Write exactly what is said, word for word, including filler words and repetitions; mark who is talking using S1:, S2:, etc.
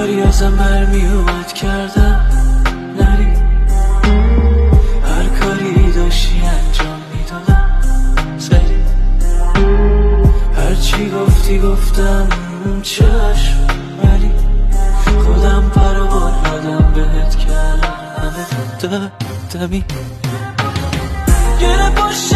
S1: کاری ازم برمی اومد کردم نری، هر کاری داشتی انجام میدادم سری، هرچی گفتی گفتم چشم، ولی خودم پروار ندم بهت کردم همه دادمی. گره باش